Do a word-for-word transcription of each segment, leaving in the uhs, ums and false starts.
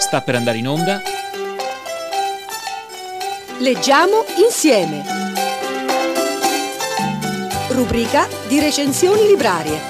Sta per andare in onda Leggiamo insieme. Rubrica di recensioni librarie.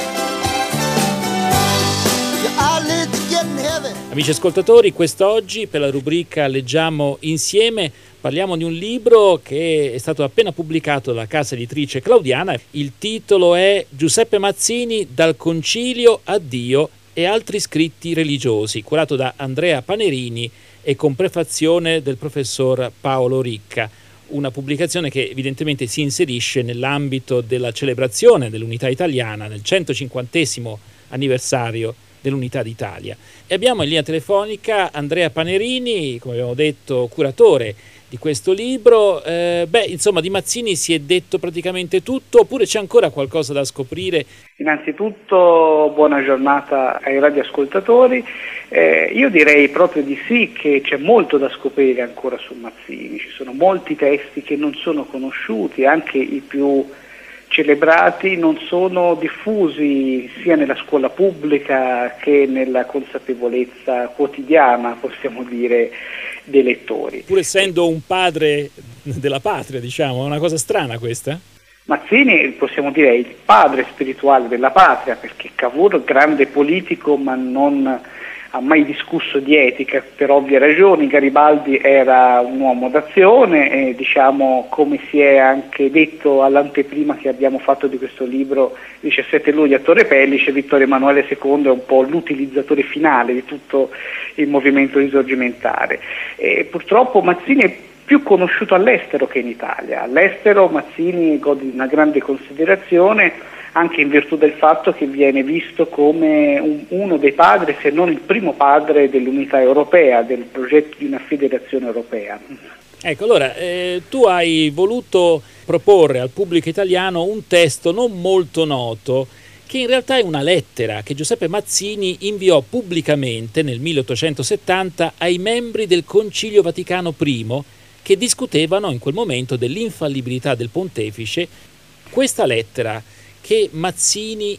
Amici ascoltatori, quest'oggi per la rubrica Leggiamo insieme parliamo di un libro che è stato appena pubblicato dalla casa editrice Claudiana. Il titolo è Giuseppe Mazzini, Dal Concilio a Dio e altri scritti religiosi, curato da Andrea Panerini e con prefazione del professor Paolo Ricca. Una pubblicazione che evidentemente si inserisce nell'ambito della celebrazione dell'unità italiana nel centocinquantesimo anniversario dell'Unità d'Italia. E abbiamo in linea telefonica Andrea Panerini, come abbiamo detto, curatore di questo libro. Eh, beh, insomma, di Mazzini si è detto praticamente tutto, oppure c'è ancora qualcosa da scoprire? Innanzitutto buona giornata ai radioascoltatori. Eh, io direi proprio di sì, che c'è molto da scoprire ancora su Mazzini. Ci sono molti testi che non sono conosciuti, anche i più celebrati non sono diffusi sia nella scuola pubblica che nella consapevolezza quotidiana, possiamo dire, dei lettori. Pur essendo un padre della patria, diciamo, è una cosa strana questa? Mazzini, possiamo dire, è il padre spirituale della patria, perché Cavour, grande politico, ma non ha mai discusso di etica per ovvie ragioni. Garibaldi era un uomo d'azione e, diciamo, come si è anche detto all'anteprima che abbiamo fatto di questo libro il diciassette luglio a Torre Pellice, Vittorio Emanuele secondo è un po' l'utilizzatore finale di tutto il movimento risorgimentale. E purtroppo Mazzini è più conosciuto all'estero che in Italia. All'estero Mazzini gode di una grande considerazione, anche in virtù del fatto che viene visto come un, uno dei padri, se non il primo padre dell'unità europea, del progetto di una federazione europea. Ecco, allora, eh, tu hai voluto proporre al pubblico italiano un testo non molto noto, che in realtà è una lettera che Giuseppe Mazzini inviò pubblicamente nel milleottocentosettanta ai membri del Concilio Vaticano primo, che discutevano in quel momento dell'infallibilità del pontefice. Questa lettera che Mazzini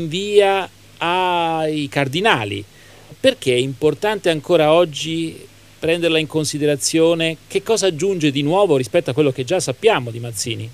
invia ai cardinali, perché è importante ancora oggi prenderla in considerazione? Che cosa aggiunge di nuovo rispetto a quello che già sappiamo di Mazzini?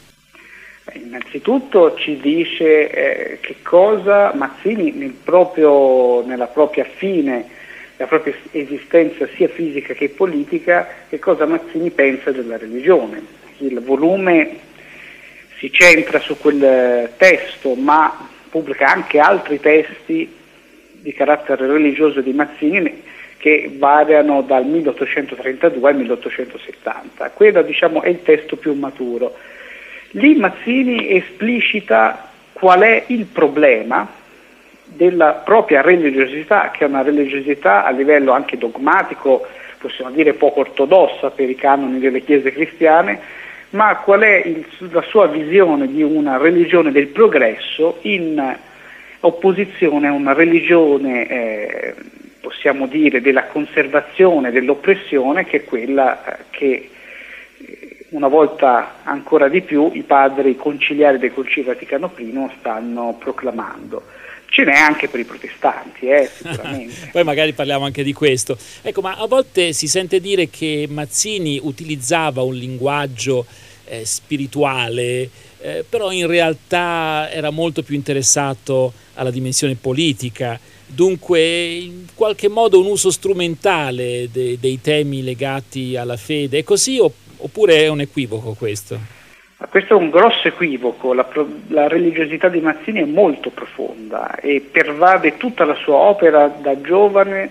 Innanzitutto ci dice eh, che cosa Mazzini nel proprio, nella propria fine, la propria esistenza sia fisica che politica, che cosa Mazzini pensa della religione. Il volume si centra su quel testo, ma pubblica anche altri testi di carattere religioso di Mazzini che variano dal milleottocentotrentadue al milleottocentosettanta. Quello, diciamo, è il testo più maturo. Lì Mazzini esplicita qual è il problema della propria religiosità, che è una religiosità a livello anche dogmatico, possiamo dire poco ortodossa per i canoni delle chiese cristiane, ma qual è il, la sua visione di una religione del progresso in opposizione a una religione, eh, possiamo dire, della conservazione, dell'oppressione, che è quella eh, che una volta ancora di più i padri conciliari del Concilio Vaticano primo stanno proclamando. Ce n'è anche per i protestanti, eh, sicuramente. Poi magari parliamo anche di questo. Ecco, ma a volte si sente dire che Mazzini utilizzava un linguaggio eh, spirituale, eh, però in realtà era molto più interessato alla dimensione politica, dunque in qualche modo un uso strumentale de- dei temi legati alla fede. È così o- oppure è un equivoco questo? Questo è un grosso equivoco. La, la religiosità di Mazzini è molto profonda e pervade tutta la sua opera da giovane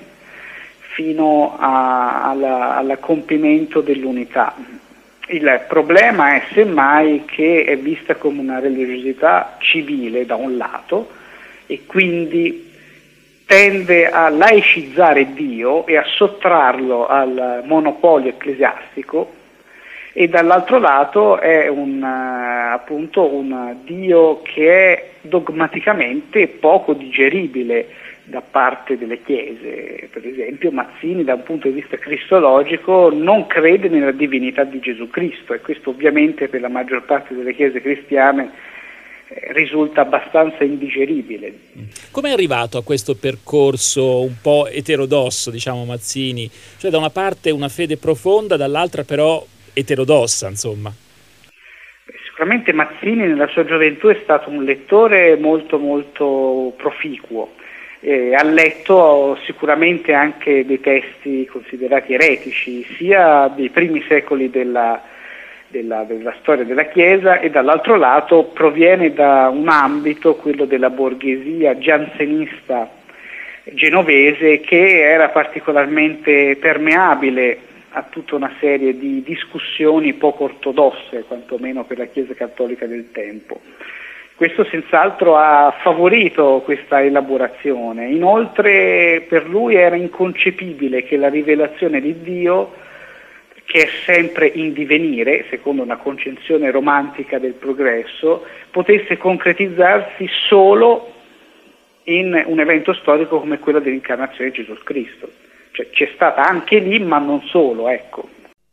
fino a, alla, all'accopimento dell'unità. Il problema è semmai che è vista come una religiosità civile da un lato e quindi tende a laicizzare Dio e a sottrarlo al monopolio ecclesiastico, e dall'altro lato è un, uh, appunto un Dio che è dogmaticamente poco digeribile da parte delle chiese. Per esempio Mazzini, da un punto di vista cristologico, non crede nella divinità di Gesù Cristo, e questo ovviamente per la maggior parte delle chiese cristiane eh, risulta abbastanza indigeribile. Come è arrivato a questo percorso un po' eterodosso, diciamo, Mazzini? Cioè da una parte una fede profonda, dall'altra però eterodossa, insomma. Sicuramente Mazzini nella sua gioventù è stato un lettore molto molto proficuo. Eh, ha letto sicuramente anche dei testi considerati eretici, sia dei primi secoli della, della, della storia della Chiesa, e dall'altro lato proviene da un ambito, quello della borghesia giansenista genovese, che era particolarmente permeabile a tutta una serie di discussioni poco ortodosse, quantomeno per la Chiesa cattolica del tempo. Questo senz'altro ha favorito questa elaborazione. Inoltre per lui era inconcepibile che la rivelazione di Dio, che è sempre in divenire, secondo una concezione romantica del progresso, potesse concretizzarsi solo in un evento storico come quello dell'incarnazione di Gesù Cristo. Cioè, c'è stata anche lì, ma non solo, ecco.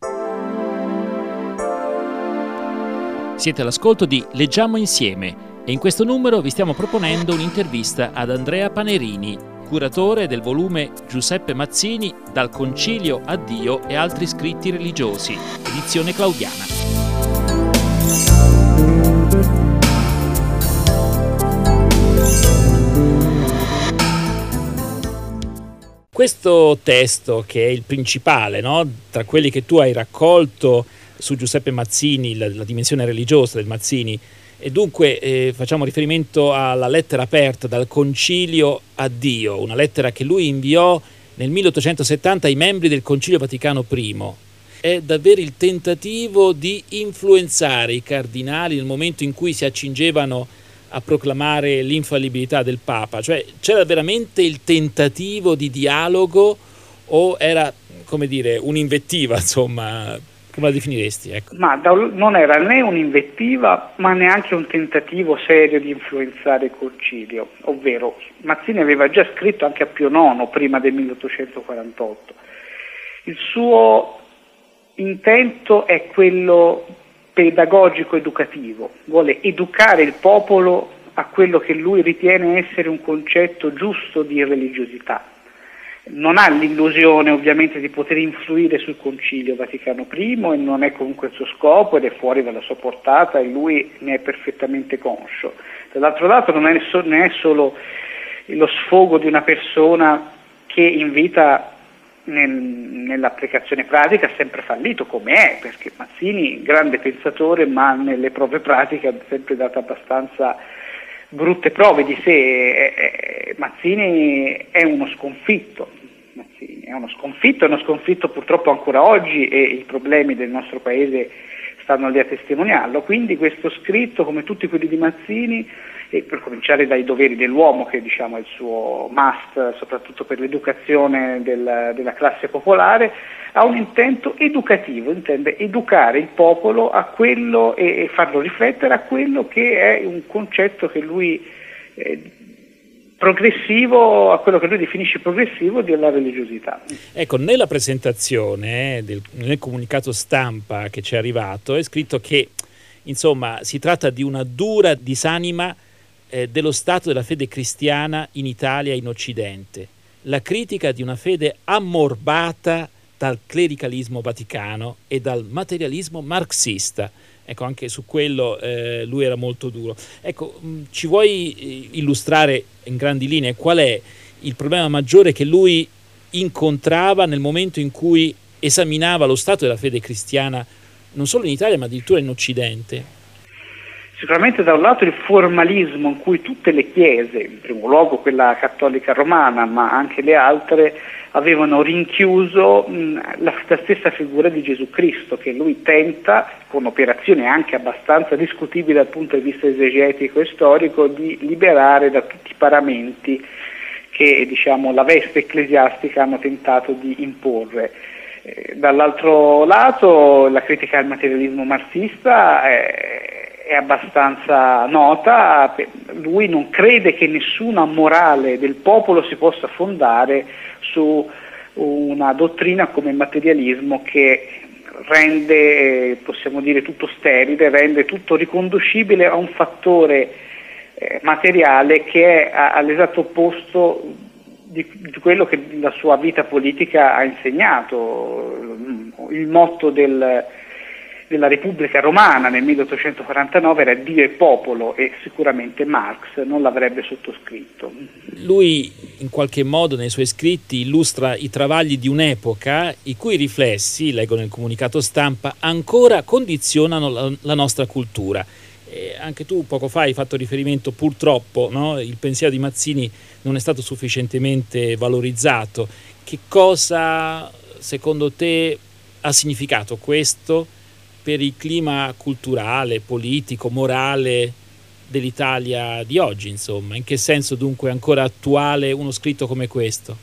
Siete all'ascolto di Leggiamo Insieme e in questo numero vi stiamo proponendo un'intervista ad Andrea Panerini, curatore del volume Giuseppe Mazzini, Dal Concilio a Dio e altri scritti religiosi, edizione Claudiana. Questo testo, che è il principale, no? Tra quelli che tu hai raccolto su Giuseppe Mazzini, la, la dimensione religiosa del Mazzini, e dunque eh, facciamo riferimento alla lettera aperta Dal Concilio a Dio, una lettera che lui inviò nel milleottocentosettanta ai membri del Concilio Vaticano I. È davvero il tentativo di influenzare i cardinali nel momento in cui si accingevano a proclamare l'infallibilità del Papa, cioè c'era veramente il tentativo di dialogo o era, come dire, un'invettiva, insomma, come la definiresti? Ecco. Ma da, non era né un'invettiva, ma neanche un tentativo serio di influenzare il concilio, ovvero Mazzini aveva già scritto anche a Pio nono prima del milleottocentoquarantotto. Il suo intento è quello pedagogico-educativo, vuole educare il popolo a quello che lui ritiene essere un concetto giusto di religiosità. Non ha l'illusione ovviamente di poter influire sul Concilio Vaticano I e non è comunque il suo scopo ed è fuori dalla sua portata e lui ne è perfettamente conscio. Dall'altro lato non è, so, non è solo lo sfogo di una persona che in vita nel, nell'applicazione pratica ha sempre fallito, come è, perché Mazzini, grande pensatore, ma nelle prove pratiche ha sempre dato abbastanza brutte prove di sé. Mazzini è uno sconfitto, Mazzini è uno sconfitto, è uno sconfitto purtroppo ancora oggi e i problemi del nostro paese stanno lì a testimoniarlo, quindi questo scritto, come tutti quelli di Mazzini, e per cominciare dai doveri dell'uomo, che diciamo è il suo must, soprattutto per l'educazione del, della classe popolare, ha un intento educativo, intende educare il popolo a quello e, e farlo riflettere a quello che è un concetto che lui eh, progressivo, a quello che lui definisce progressivo della religiosità. Ecco, nella presentazione, eh, del, nel comunicato stampa che ci è arrivato, è scritto che insomma si tratta di una dura disanima eh, dello stato della fede cristiana in Italia e in Occidente, la critica di una fede ammorbata dal clericalismo vaticano e dal materialismo marxista. Ecco, anche su quello eh, lui era molto duro. Ecco, mh, ci vuoi illustrare in grandi linee qual è il problema maggiore che lui incontrava nel momento in cui esaminava lo stato della fede cristiana non solo in Italia ma addirittura in Occidente? Sicuramente da un lato il formalismo in cui tutte le chiese, in primo luogo quella cattolica romana ma anche le altre, avevano rinchiuso mh, la, la stessa figura di Gesù Cristo, che lui tenta, con operazioni anche abbastanza discutibili dal punto di vista esegetico e storico, di liberare da tutti i paramenti che diciamo, la veste ecclesiastica hanno tentato di imporre. Eh, dall'altro lato la critica al materialismo marxista è, è abbastanza nota, lui non crede che nessuna morale del popolo si possa fondare su una dottrina come il materialismo che rende, eh, possiamo dire, tutto sterile, rende tutto riconducibile a un fattore eh, materiale che è a, all'esatto opposto di, di quello che la sua vita politica ha insegnato. Il motto del della Repubblica Romana nel milleottocentoquarantanove era Dio e popolo, e sicuramente Marx non l'avrebbe sottoscritto. Lui in qualche modo nei suoi scritti illustra i travagli di un'epoca i cui riflessi, leggo nel comunicato stampa, ancora condizionano la, la nostra cultura. E anche tu poco fa hai fatto riferimento, purtroppo, no? Il pensiero di Mazzini non è stato sufficientemente valorizzato. Che cosa secondo te ha significato questo per il clima culturale, politico, morale dell'Italia di oggi, insomma? In che senso dunque è ancora attuale uno scritto come questo?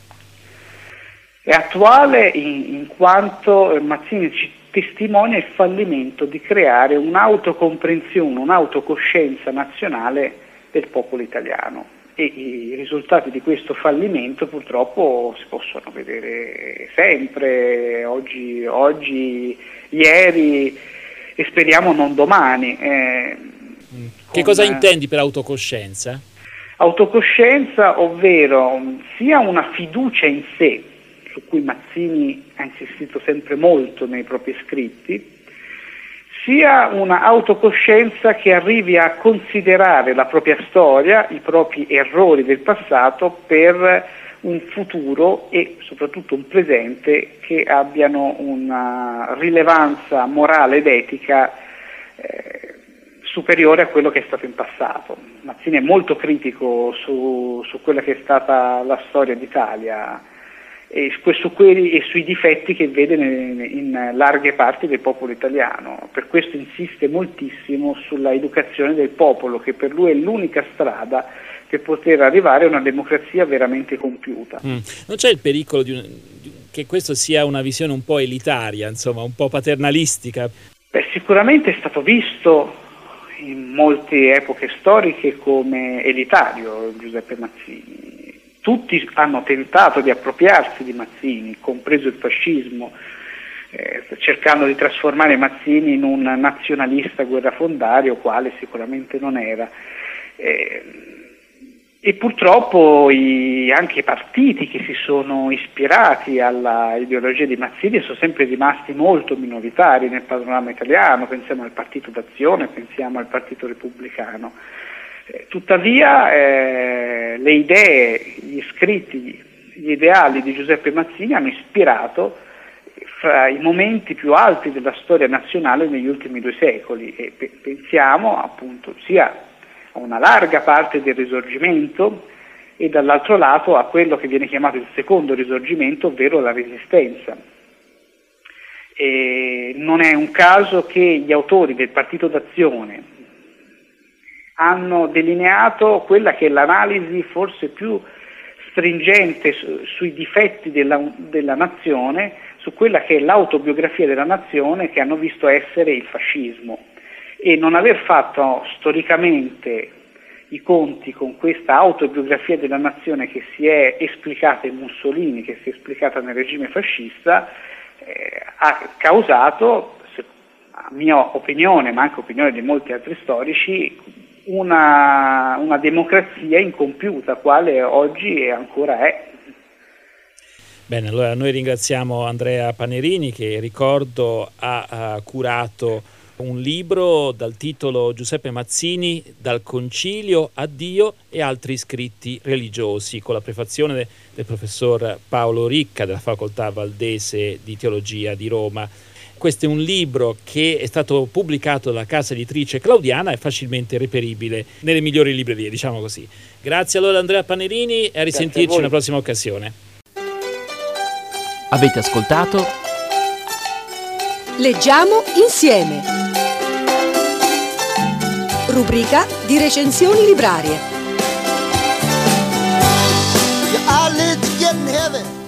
È attuale in, in quanto Mazzini ci testimonia il fallimento di creare un'autocomprensione, un'autocoscienza nazionale del popolo italiano, e i risultati di questo fallimento purtroppo si possono vedere sempre, oggi, oggi ieri e speriamo non domani. Eh, che cosa intendi per autocoscienza? Autocoscienza, ovvero sia una fiducia in sé, su cui Mazzini ha insistito sempre molto nei propri scritti, sia una autocoscienza che arrivi a considerare la propria storia, i propri errori del passato per un futuro e soprattutto un presente che abbiano una rilevanza morale ed etica eh, superiore a quello che è stato in passato. Mazzini è molto critico su, su quella che è stata la storia d'Italia e su quelli e sui difetti che vede in, in larghe parti del popolo italiano. Per questo insiste moltissimo sulla educazione del popolo, che per lui è l'unica strada per poter arrivare a una democrazia veramente compiuta. Mm. Non c'è il pericolo di un, di, che questo sia una visione un po' elitaria, insomma, un po' paternalistica? Beh, sicuramente è stato visto in molte epoche storiche come elitario Giuseppe Mazzini. Tutti hanno tentato di appropriarsi di Mazzini, compreso il fascismo, eh, cercando di trasformare Mazzini in un nazionalista guerrafondario, quale sicuramente non era. Eh, e purtroppo i, anche i partiti che si sono ispirati alla ideologia di Mazzini sono sempre rimasti molto minoritari nel panorama italiano. Pensiamo al Partito d'Azione, pensiamo al Partito Repubblicano. Eh, tuttavia eh, le idee, gli scritti, gli ideali di Giuseppe Mazzini hanno ispirato fra i momenti più alti della storia nazionale negli ultimi due secoli, e pe- pensiamo appunto sia a una larga parte del Risorgimento e dall'altro lato a quello che viene chiamato il secondo Risorgimento, ovvero la Resistenza. E non è un caso che gli autori del Partito d'Azione hanno delineato quella che è l'analisi forse più stringente su, sui difetti della, della nazione, su quella che è l'autobiografia della nazione, che hanno visto essere il fascismo, e non aver fatto storicamente i conti con questa autobiografia della nazione che si è esplicata in Mussolini, che si è esplicata nel regime fascista, eh, ha causato, a mia opinione, ma anche opinione di molti altri storici, una, una democrazia incompiuta, quale oggi ancora è. Bene, allora noi ringraziamo Andrea Panerini, che ricordo ha, ha curato un libro dal titolo Giuseppe Mazzini, dal concilio a Dio e altri scritti religiosi, con la prefazione de, del professor Paolo Ricca della Facoltà Valdese di Teologia di Roma. Questo è un libro che è stato pubblicato dalla casa editrice Claudiana e facilmente reperibile nelle migliori librerie, diciamo così. Grazie allora Andrea Panerini e a risentirci in una prossima occasione. Avete ascoltato Leggiamo insieme. Rubrica di recensioni librarie. Your eyelids getting heavy.